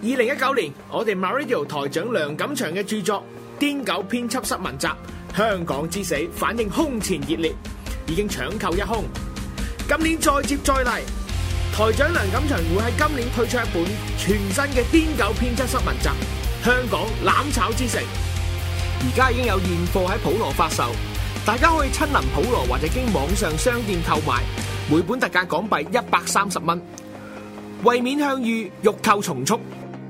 2019年，我哋 MyRadio 台長梁錦祥嘅著作《癲狗編輯室文集：香港之死》反應空前熱烈，已經搶購一空。今年再接再厲，台長梁錦祥會喺今年推出一本全新嘅《癲狗編輯室文集：香港攬炒之城》，而家已經有現貨喺普羅發售，大家可以親臨普羅或者經網上商店購買，每本特價港幣130蚊。為免向隅，欲購從速。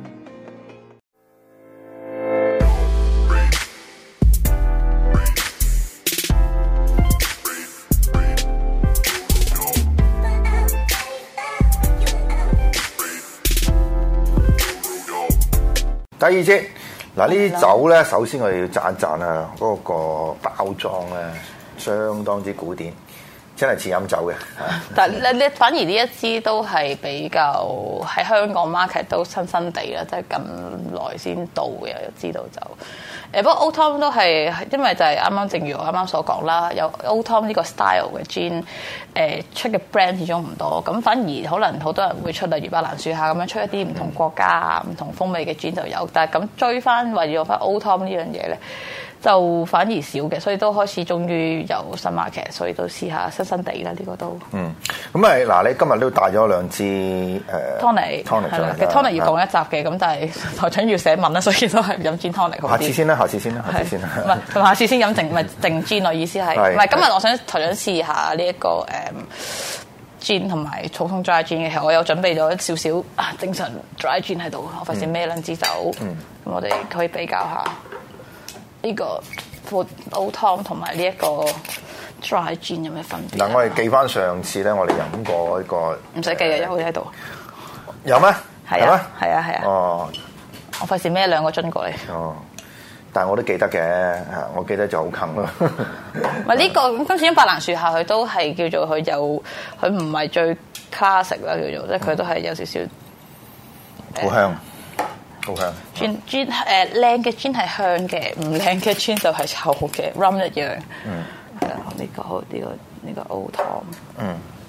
第二節嗱，呢啲酒咧，首先我哋要讚一讚啊，嗰個包裝咧相當之古典，真係似飲酒嘅。 但你反而呢一支都係比較喺香港 market 都新新地啦，即係近來先到嘅，知道就。不過 Old Tom 都係因為就係啱啱正如我啱啱所講啦，有 Old Tom 呢個 style 嘅 gin， 出嘅 brand 始終唔多，咁反而可能好多人會出例如白蘭樹下咁樣出一啲唔同國家啊、唔同風味嘅 gin 就有，但係咁追翻或者用翻 Old Tom 呢樣嘢咧，就反而少嘅，所以都開始終於有新 market，所以都試下新新地啦，呢個都。 咁咪嗱，你今日都帶咗兩支 tonic 係啦，其實 tonic 要講一集嘅，咁但係台長要寫文啦，所以都係飲 gin tonic 好啲。 下次先啦。唔係，同下次先飲定 gin 咯，意思係唔係？今日我想台長試下呢一個gin 同埋普通 dry gin 嘅，其實我有準備咗少少正常 dry gin 喺度，我費事孭兩支酒，咁我哋可以比較下呢個 Old Tom 同埋呢一個 dry gin 有咩分別？ 嗱，我哋記翻上次咧，我哋飲過一個唔使記嘅，有喺度。 有咩？ 係啊，係啊。 哦， 我費事孭兩個樽過嚟。 哦。但係我都記得嘅，我記得就好近咯。 咪呢個今次白蘭樹下佢都係叫做佢唔係最 classic 啦，叫做即係佢都係有少少好香，好香。 gin 靚嘅 gin 係香嘅，唔靚嘅 gin 就係臭嘅 rum 一樣。係啊，呢個 Old Tom。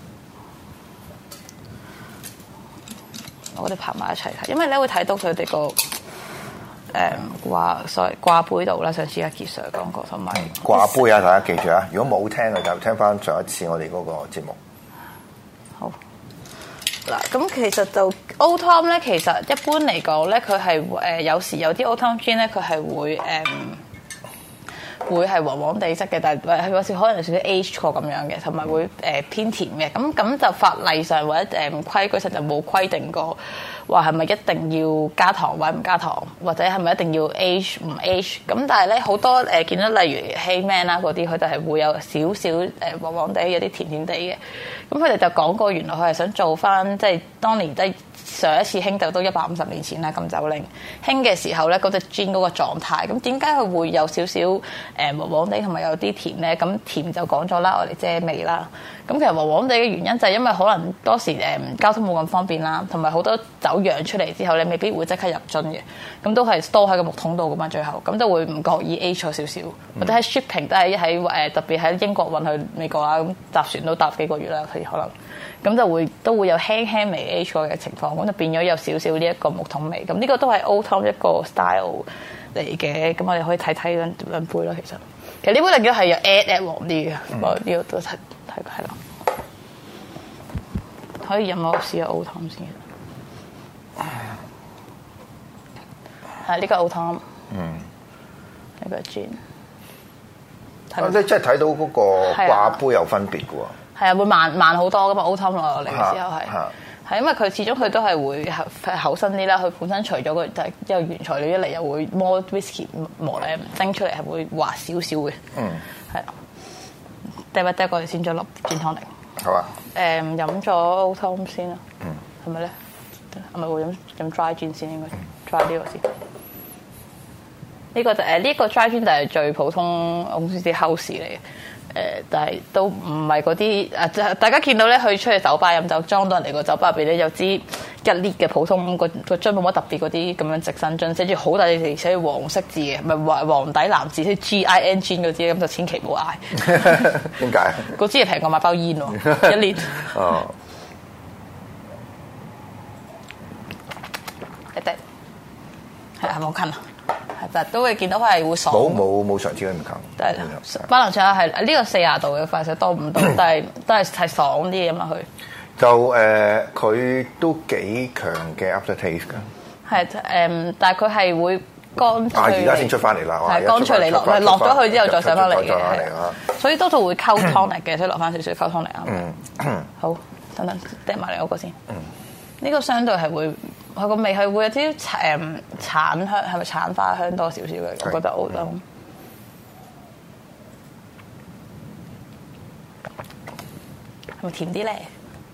我哋拍埋一齊睇，因為咧會睇到佢哋個。掛杯度啦，上次阿傑 Sir 講過，同埋掛杯啊！大家記住啊，如果冇聽嘅就聽翻上一次我哋嗰個節目。 好嗱，咁其實就 Old Tom 咧，其實一般嚟講咧，佢係有時有啲 Old Tom gin 咧，佢係會係黃黃地色嘅，但係有時可能有少少 age 過咁樣嘅，同埋會偏甜嘅。咁就法例上或者規矩上就冇規定過話係咪一定要加糖或者唔加糖，或者係咪一定要 age 唔 age。咁但係咧好多見到例如 Hey-Man 啦嗰啲，佢就係會有少少黃黃地，有啲甜甜地嘅。咁佢哋就講過，原來佢係想做翻即係當年即係上一次興就都150年前啦，禁酒令興嘅時候咧，嗰隻 gin 嗰個狀態。咁點解佢會有少少黃黃地同埋有啲甜咧？咁甜就講咗啦，我哋遮味啦。咁其實黃黃地嘅原因就係因為可能當時交通冇咁方便啦，同埋好多酒釀出嚟之後咧，未必會即刻入樽嘅，咁都係 store 喺個木桶度噶嘛，最後咁就會唔覺意 age 咗少少，或者喺 shipping 都係喺特別喺英國運去美國啊，咁搭船都搭幾個月啦，佢可能咁就都會有輕輕微 age 過嘅情況，咁就變咗有少少呢一個木桶味。咁呢個都係 Old Tom 一個 style 嚟嘅，咁我哋可以睇睇兩杯咯。其實呢杯另外係有 add 黃啲嘅，我呢個都睇係啦。可以飲我試下 Old Tom 先。係呢個 Old Tom，呢個 gin。 即係睇到嗰個掛杯有分別嘅喎。 係啊，會慢好多噶嘛 Old Tom 落嚟嘅時候係因為佢始終佢都係會厚身啲啦。佢本身除咗個就係因為原材料一嚟又會more whisky 磨咧蒸出嚟係會滑少少嘅。係啊。第一個先再落 gin tonic。 好啊。 飲咗 Old Tom 先啦。係咪咧？係咪會飲 dry gin 先應該 dry 呢個先。呢個就呢個 dry gin 就係最普通公司啲 house 嚟嘅。但係都唔係嗰啲大家見到咧，去出去酒吧飲酒，裝到人哋個酒吧入邊咧有支1 lit 嘅普通個樽冇乜特別嗰啲咁樣直身樽，寫住好大字寫住黃色字嘅，唔係黃底藍字，寫 GIN 嗰啲咁就千祈唔好嗌。 點解？ 嗰支係平過買包煙喎，1 lit。哦。 係啊，冇近啊，係但係都會見到佢係會爽。 冇上次咁近。 都係巴倫雀係呢個40度嘅快食多5度，但係都係爽啲嘅飲落去。 就佢都幾強嘅 after taste 㗎。 係但係佢係會乾脆。 而家先出翻嚟啦， 係乾脆嚟落咗去之後再上翻嚟嘅，所以多數會溝湯力嘅，所以落翻少少溝湯力啊。好，等掟埋嚟嗰個先。呢個相對係會佢個味係會有啲橙香，係咪橙花香多少少嘅？我覺得好咯。係咪甜啲咧？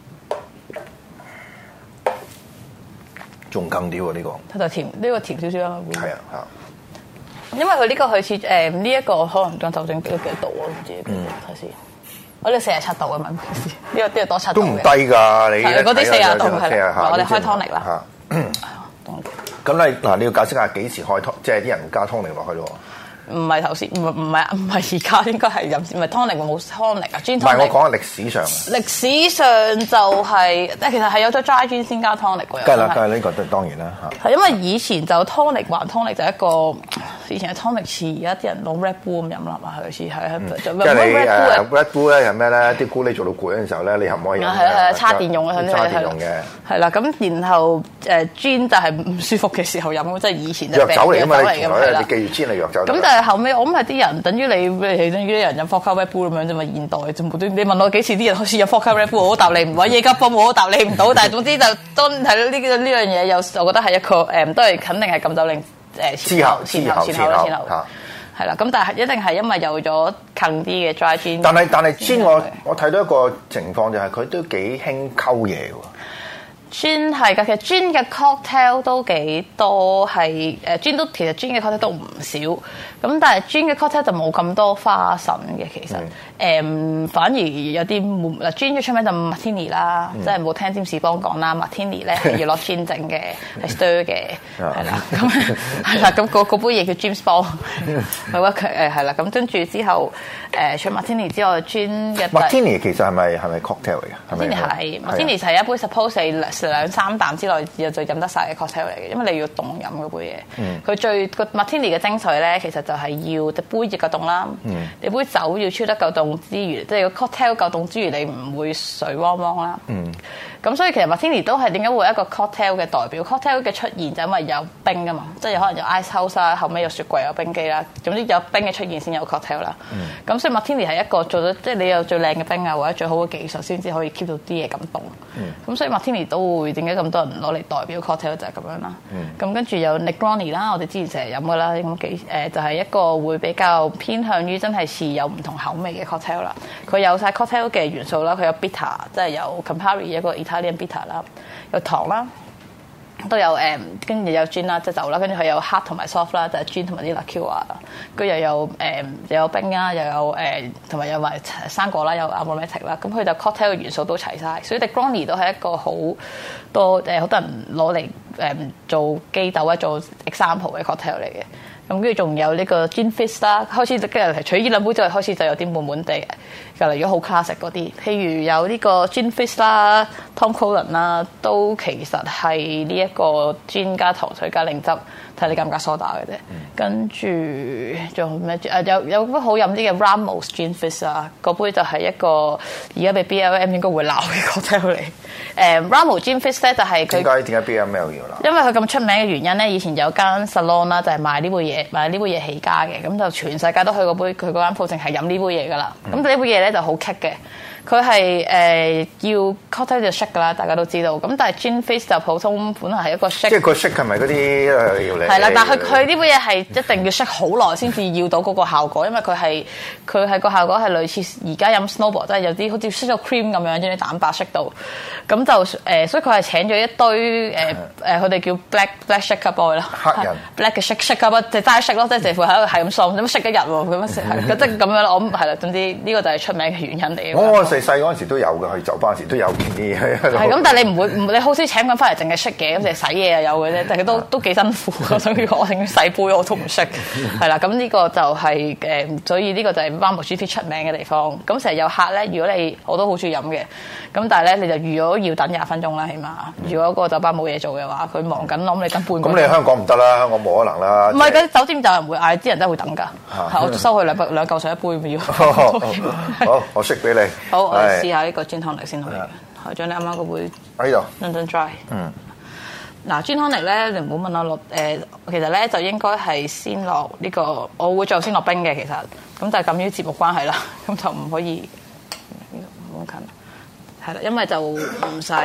仲更啲喎呢個。 佢就甜，呢個甜少少啊。 係啊。 因為佢呢個佢似呢一個可能將酒精幾度啊？唔知睇先。我哋47度嘅嘛，呢個多7度。都唔低㗎，你嗰啲40度係啦。我哋開湯力啦。 咁你要解釋下幾時開湯，即係啲人加湯力落去咯。 唔係頭先，唔係而家應該係飲，唔係湯力冇湯力啊，專湯力。唔係我講歷史上。歷史上就係，其實係有咗 dry gin 先加湯力嘅。 梗係啦，呢個當然啦嚇。 係因為以前就湯力還湯力就一個，以前嘅湯力似而家啲人攞 Red Bull 咁飲啦嘛，係類似係。 即係你Red Bull 咧係咩咧？啲咕喱做到攰嗰陣時候咧，你係唔可以飲。 係叉電用嘅， 叉電用嘅。 係啦，咁然後gin 就係唔舒服嘅時候飲，即係以前就藥酒嚟㗎嘛，你記住 gin 係藥酒。 咁但係後尾我諗係啲人等於等於啲人飲 Vodka Red Bull 咁樣啫嘛，現代就無端你問我幾時啲人開始飲 Vodka Red Bull，我答你唔揾嘢急幫我答你唔到，但係總之就當係呢樣嘢有，我覺得係一個都係肯定係禁酒令前後係啦，咁但係一定係因為有咗近啲嘅 dry gin。但係 gin 我睇到一個情況就係佢都幾興溝嘢喎。 gin 係㗎，其實 gin 嘅 cocktail 都幾多，係gin 都其實 gin 嘅 cocktail 都唔少，咁但係 gin 嘅 cocktail 就冇咁多花神嘅，其實反而有啲嗱 gin 最出名就 Martini 啦，即係冇聽占士邦講啦 ，Martini 咧係要攞 gin 整嘅，係 stir 嘅，係啦，咁係啦，咁嗰杯嘢叫 James Bond，係啦，咁跟住之後除 Martini 之外 ，gin 嘅 Martini 其實係咪 cocktail 嚟嘅 ？Martini 係 Martini 係一杯 suppose 2-3啖之內就飲得晒嘅 cocktail 嚟嘅，因為你要凍飲嗰杯嘢。佢個 Martini 嘅精髓咧，其實就係要隻杯熱夠凍啦，你杯酒要超得夠凍之餘，即係個 cocktail 夠凍之餘，你唔會水汪汪啦。咁所以其實 Martini 都係點解會一個 cocktail 嘅代表 ？cocktail 嘅出現就因為有冰㗎嘛，即係可能有 ice house 啦，後尾有雪櫃有冰機啦，總之有冰嘅出現先有 cocktail 啦。咁所以 Martini 係一個做咗，即係你有最靚嘅冰啊，或者最好嘅技術先至可以 keep 到啲嘢咁凍。咁所以 Martini 都會點解咁多人攞嚟代表 cocktail 就係咁樣啦。咁跟住有 Negroni 啦，我哋之前成日飲㗎啦，咁就係一個會比較偏向於真係似有唔同口味嘅 cocktail 啦。佢有晒 cocktail 嘅元素啦，佢有 bitter， 即係有 Campari 一個 Italian bitter 啦，有糖啦，都有跟住有 gin 啦，即係酒啦，跟住佢有 hard 同埋 soft 啦，就係 gin 同埋啲 liqueur，跟住又有冰啦，又有同埋有埋生果啦，有 aromatic 啦，咁佢就 cocktail 嘅元素都齊晒，所以 Negroni 都係一個好多好多人攞嚟做基酒或者做 example 嘅 cocktail 嚟嘅。咁跟住仲有呢個 gin fizz 啦，開始跟住除咗呢兩杯之外，開始就有啲悶悶地，例如好 classic 嗰啲，譬如有呢個 gin fizz 啦、Tom Cullen 啦，都其實係呢一個 gin 加糖水加檸汁，睇你加唔加蘇打嘅啫。跟住仲有咩？有杯好飲啲嘅 Ramos gin fizz 啊，嗰杯就係一個而家被 BLM 應該會鬧嘅 cocktail 嚟。Ramos gin fizz 咧就係佢點解 BLM 要鬧？ 因為佢咁出名嘅原因咧，以前有間 salon 啦，就係賣呢杯嘢起家嘅，咁就全世界都去嗰杯，佢嗰間鋪淨係飲呢杯嘢噶啦。咁呢杯嘢咧就好棘嘅，佢係要 cocktail 就 shake 噶啦，大家都知道。咁但係 gin fizz 就普通本來係一個 shake， 即係個 shake 係咪嗰啲要嚟？ 係啦，但係佢呢杯嘢係一定要 shake 好耐先至要到嗰個效果，因為佢係個效果係類似而家飲 snowball，即係有啲好似 shake 到 cream 咁樣，將啲蛋白 shake 到。咁就所以佢係請咗一堆佢哋叫 black shaker boy 啦， 黑人 black 嘅 shaker boy 就齋 shake 咯，即係成副喺度係咁喪，咁 shake 一日喎，咁樣即係咁樣咯。我係啦，總之呢個就係出名嘅原因嚟嘅。 我細嗰陣時都有嘅，去酒吧嗰時都有啲嘢。 係咁，但係你好少請緊翻嚟淨係識嘅，咁就洗嘢又有嘅啫，但係都幾辛苦，所以我淨洗杯我都唔識。係啦，咁呢個就係所以呢個就係 Rum G P 出名嘅地方。咁成日有客咧，如果我都好中意飲嘅，咁但係咧你就預咗要等20分鐘啦，起碼。如果個酒吧冇嘢做嘅話，佢忙緊，咁你等半個鐘。咁你香港唔得啦，香港冇可能啦。 唔係嘅，酒店就唔會嗌，啲人真係會等㗎。我收佢兩嚿水一杯咪要。 好，我識俾你。 好，我哋試下呢個 Gin Tonic 先可以。係將你啱啱嗰杯喺度 London Dry。嗱 Gin Tonic 咧，你唔好問我落其實咧就應該係先落呢個，我會最後先落冰嘅其實。咁但係鑑於節目關係啦，咁就唔可以唔好近。係啦，因為就唔使。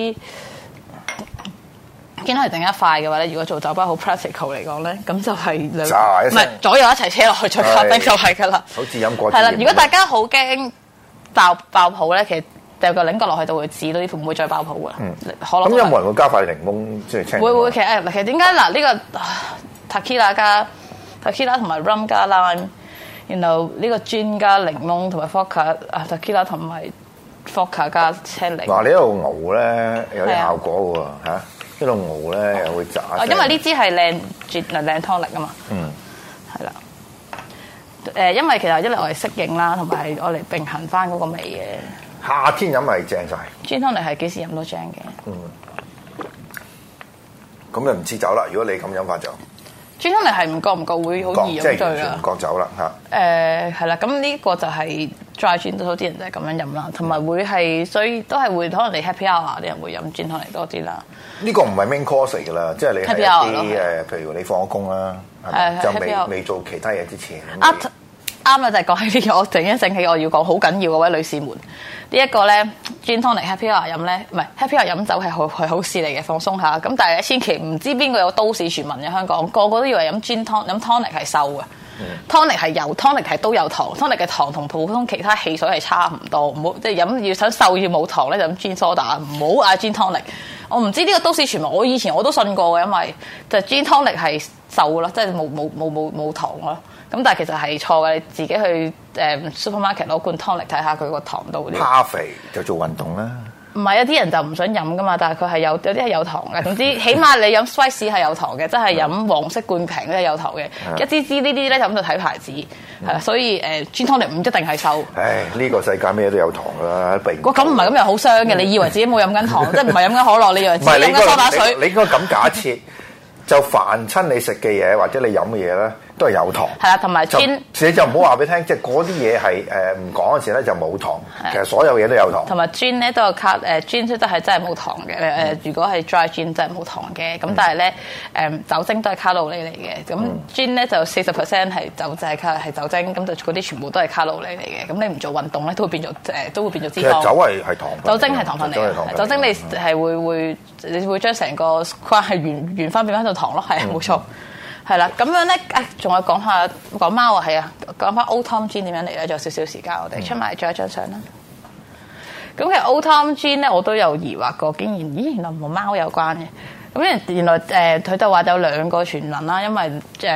見到係定一塊嘅話咧，如果做酒吧好 practical 嚟講咧，咁就係唔係左右一齊車落去再加冰就係㗎啦。好似飲過。係啦，如果大家好驚爆泡咧，其實掉個檸角落去就會止到啲，唔會再爆泡㗎啦。可樂。咁有冇人會加塊檸檬即係清？會其實點解嗱呢個 tequila 加 tequila 同埋 rum 加 lime， 然後呢個 gin 加檸檬同埋 vodka tequila 同埋 vodka 加青檸。嗱你一路熬咧有啲效果喎嚇。一路熬咧又會炸。因為呢支係靚湯力啊嘛。係啦。因為其實一嚟我哋適應啦，同埋我嚟並行翻嗰個味嘅。夏天飲係正晒。Gin Tonic係幾時飲都正嘅。咁就唔似酒啦。如果你咁飲法就。Gin Tonic係唔覺會好易飲醉啦。唔覺酒啦嚇。係啦，咁呢個就係 dry gin，好啲人就係咁樣飲啦，同埋會係，所以都係會可能你 happy hour 啲人會飲 Gin Tonic多啲啦。呢個唔係 main course 嚟㗎啦，即係你係一啲譬如你放咗工啦，就未做其他嘢之前。啱啦，就係講起呢個，我突然間醒起我要講好緊要嗰位女士們，呢一個咧 Gin Tonic happy hour 飲咧，唔係 happy hour 飲酒係好事嚟嘅，放鬆下。咁但係千祈唔知邊個有都市傳聞嘅香港，個個都以為飲 Gin Tonic 飲 tonic 係瘦嘅。tonic 係有 tonic 係都有糖 ，tonic 嘅糖同普通其他汽水係差唔多，唔好即係飲要想瘦要冇糖咧就飲 gin soda， 唔好嗌 gin tonic。我唔知呢個都市傳聞，我以前我都信過嘅，因為就 gin tonic 係瘦咯，即係冇糖咯。咁但係其實係錯嘅，你自己去supermarket 攞罐 tonic 睇下佢個糖度。怕肥就做運動啦。唔係，有啲人就唔想飲噶嘛，但係佢係有啲係有糖嘅。總之，起碼你飲 Spice 係有糖嘅，即係飲黃色罐瓶咧有糖嘅。一支呢啲咧就咁就睇牌子，係啦。所以Gin Tonic唔一定係瘦。唉，呢個世界咩都有糖㗎啦，咁唔係咁又好傷嘅。你以為自己冇飲緊糖，即係唔係飲緊可樂？你以為自己飲緊梳打水？你應該咁假設，就凡親你食嘅嘢或者你飲嘅嘢咧，都係有糖。係啦，同埋 Gin，你就唔好話俾你聽，即係嗰啲嘢係唔講嗰時咧就冇糖。其實所有嘢都有糖。同埋 Gin 咧都有卡Gin 都係真係冇糖嘅。如果係 dry Gin 真係冇糖嘅。咁但係咧酒精都係卡路里嚟嘅。咁 Gin 咧就40% 係酒精係酒精，咁就嗰啲全部都係卡路里嚟嘅。咁你唔做運動咧都會變做脂肪。其實酒係糖。酒精係糖分嚟嘅。酒精你係你會將成個框係原翻變翻到糖咯，係冇錯。係啦，咁樣咧，仲有講貓啊，係啊，講翻 Old Tom Gin 點樣嚟咧？仲有少少時間，我哋出埋最後一張相啦。咁其實 Old Tom Gin 咧，我都有疑惑過，竟然原來同貓有關嘅。咁原來佢就話有兩個傳聞啦，因為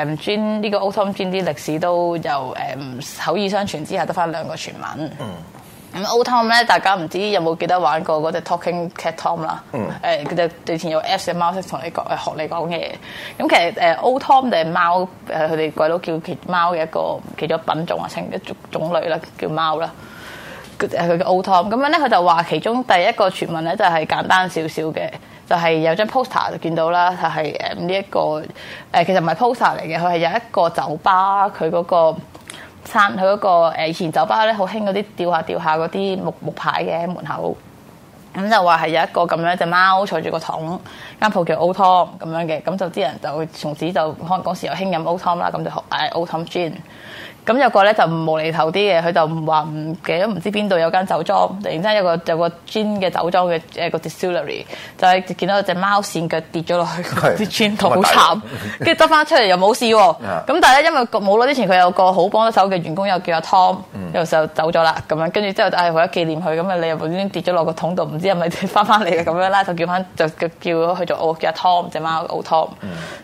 Gin 呢個 Old Tom Gin 啲歷史都有口耳相傳之下得翻兩個傳聞。咁 Old Tom 咧，大家唔知有冇記得玩過嗰隻 Talking Cat Tom 啦？佢就以前有 Apps 嘅貓識同你講學你講嘢。咁其實Old Tom 定係貓佢哋鬼佬叫貓嘅一個其中品種啊，稱一種類啦，叫貓啦。佢嘅 Old Tom 咁樣咧，佢就話其中第一個傳聞咧就係簡單少少嘅，就係有張 poster 就見到啦，就係呢一個其實唔係 poster 嚟嘅，佢係有一個酒吧佢嗰個。佢嗰個以前酒吧咧好興嗰啲吊下嗰啲木牌嘅喺門口，咁就話係有一個咁樣隻貓坐住個桶，間鋪叫 Old Tom 咁樣嘅，咁就啲人就從此就可能嗰時又興飲 Old Tom 啦，咁就嗌 Old Tom Gin。咁有個咧就無厘頭啲嘅，佢就話唔記得唔知邊度有間酒莊，突然之間有個 gin 嘅酒莊嘅個 distillery， 就係見到隻貓跣腳跌咗落去啲 gin 度，好慘，跟住執翻出嚟又冇事喎。咁但係咧因為冇耐之前佢有個好幫得手嘅員工又叫阿 Tom，又就走咗啦咁樣，跟住之後為咗紀念佢，咁啊你又無端端跌咗落個桶度，唔知係咪翻嚟嘅咁樣啦，就叫佢做叫阿 Tom 隻貓 Old Tom。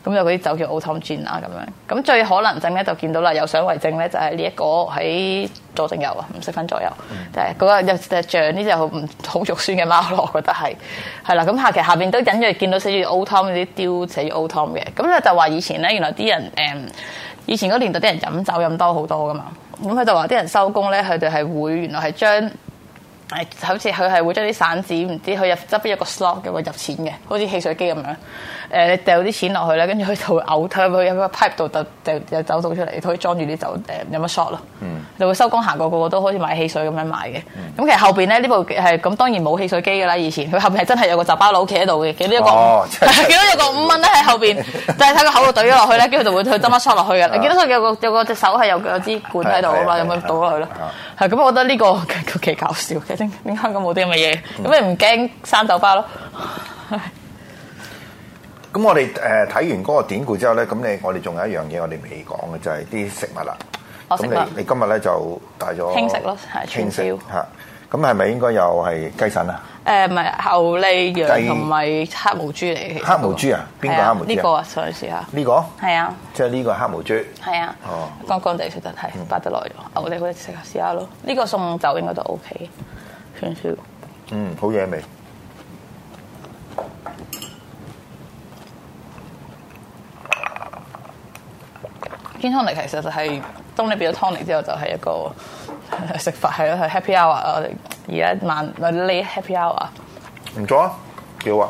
咁有嗰啲酒叫 Old Tom Gin 啊咁樣。咁最可能性咧就見到啦，有相為證咧就係呢一個喺佐證油啊，唔識分左右，就係嗰個有隻醬呢隻好肉酸嘅貓咯，我覺得係啦。咁其實下邊都隱約見到寫住 Old Tom 啲雕寫住 Old Tom 嘅。咁咧就話以前咧原來啲人以前嗰年代啲人飲酒飲多好多噶嘛，咁佢就話啲人收工咧，佢哋係會原來係將好似佢係會將啲散紙唔知佢入側邊有個 slot 嘅會入錢嘅，好似汽水機咁樣。你掉啲錢落去咧，跟住佢就會嘔，佢有個 pipe 度就有走到出嚟，可以裝住啲酒有乜 shot 咯。就會收工行過個個都好似買汽水咁樣買嘅。咁其實後邊咧呢部係咁當然冇汽水機㗎啦，以前佢後邊係真係有個雜包佬企喺度嘅，見到有個5蚊咧喺後邊，就係睇個口度懟咗落去咧，跟住佢就會去斟乜 shot 落去嘅。你見到佢有個隻手係有支管喺度啊嘛，有冇倒落去咯？係咁，我覺得呢個幾搞笑嘅，點解香港冇啲咁嘅嘢？咁你唔驚生酒吧咯？ 咁我哋睇完嗰個典故之後咧，咁我哋仲有一樣嘢我哋未講嘅，就係啲食物啦。咁你今日咧就帶咗輕食咯，係串燒嚇。咁係咪應該又係雞腎啊？ 唔係牛脷羊同埋黑毛豬嚟嘅。黑毛豬啊？邊個黑毛豬啊？ 呢個啊，嘗試下。 呢個？係啊。即係呢個黑毛豬。係啊。哦。乾地食得係擺得耐咗。牛脷好食下試下咯。呢個送酒應該都 OK。串燒。好嘢味。Gin tonic 其實就係當你變咗 tonic 之後，就係一個食法係咯，係 happy hour。我哋而家late happy hour。唔錯啊，幾好啊！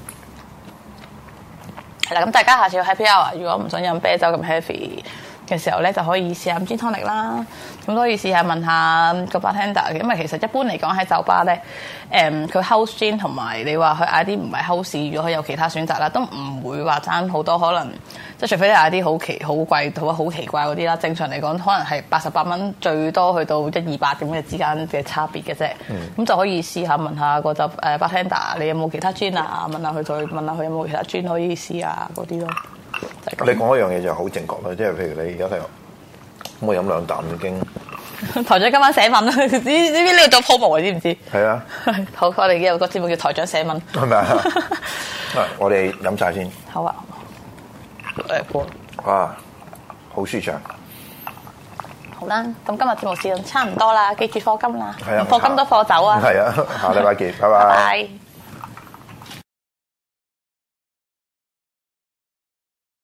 係啦，咁大家下次去 happy hour，如果唔想飲啤酒咁 heavy 嘅時候咧，就可以試下 Gin tonic 啦。咁都可以試下問下個 bartender 嘅，因為其實一般嚟講喺酒吧咧，佢 house gin 同埋你話佢嗌啲唔係 house，如果佢有其他選擇啦，都唔會話爭好多，可能即係除非你嗌啲好貴好奇怪嗰啲啦。正常嚟講，可能係88蚊最多去到100-200咁嘅之間嘅差別嘅啫。咁就可以試下問下個酒bartender，你有冇其他 gin 啊？問下佢再問下佢有冇其他 gin 可以試啊嗰啲咯。你講一樣嘢就好正確啦，即係譬如你而家睇咁我飲兩啖已經。台長今晚寫文啦，知唔知呢個做 promo 知唔知？係啊。好，我哋有個節目叫台長寫文。係咪啊？我哋飲晒先。好啊。哇，好舒暢。好啦，咁今日節目時間差唔多啦，記住課金啦。係啊。課金多課酒啊。係啊，下禮拜見，拜拜。拜拜。